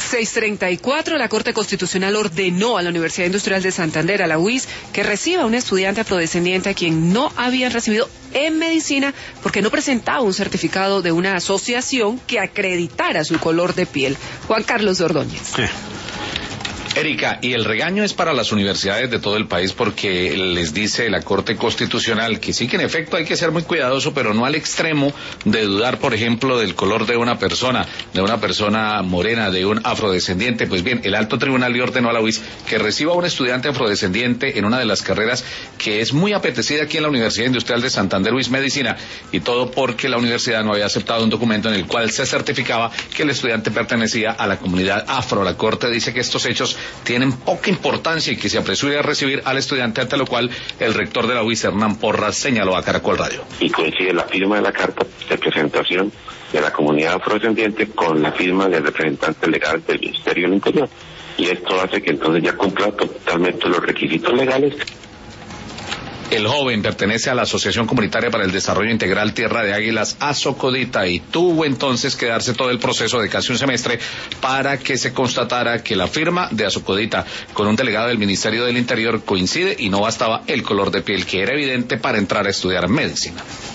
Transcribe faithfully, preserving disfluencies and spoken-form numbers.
seis treinta y cuatro, la Corte Constitucional ordenó a la Universidad Industrial de Santander, a la U I S, que reciba a un estudiante afrodescendiente a quien no habían recibido en medicina porque no presentaba un certificado de una asociación que acreditara su color de piel. Juan Carlos Ordóñez. Sí. Erika, y el regaño es para las universidades de todo el país porque les dice la Corte Constitucional que sí que en efecto hay que ser muy cuidadoso, pero no al extremo de dudar, por ejemplo, del color de una persona, de una persona morena, de un afrodescendiente. Pues bien, el Alto Tribunal le ordenó a la U I S que reciba a un estudiante afrodescendiente en una de las carreras que es muy apetecida aquí en la Universidad Industrial de Santander, U I S Medicina, y todo porque la universidad no había aceptado un documento en el cual se certificaba que el estudiante pertenecía a la comunidad afro. La Corte dice que estos hechos tienen poca importancia y que se apresure a recibir al estudiante, ante lo cual el rector de la U I S, Hernán Porras, señaló a Caracol Radio. Y coincide la firma de la carta de presentación de la comunidad afrodescendiente con la firma del representante legal del Ministerio del Interior. Y esto hace que entonces ya cumpla totalmente los requisitos legales. El joven pertenece a la Asociación Comunitaria para el Desarrollo Integral Tierra de Águilas, Asocodita, y tuvo entonces que darse todo el proceso de casi un semestre para que se constatara que la firma de Asocodita con un delegado del Ministerio del Interior coincide y no bastaba el color de piel, que era evidente para entrar a estudiar medicina.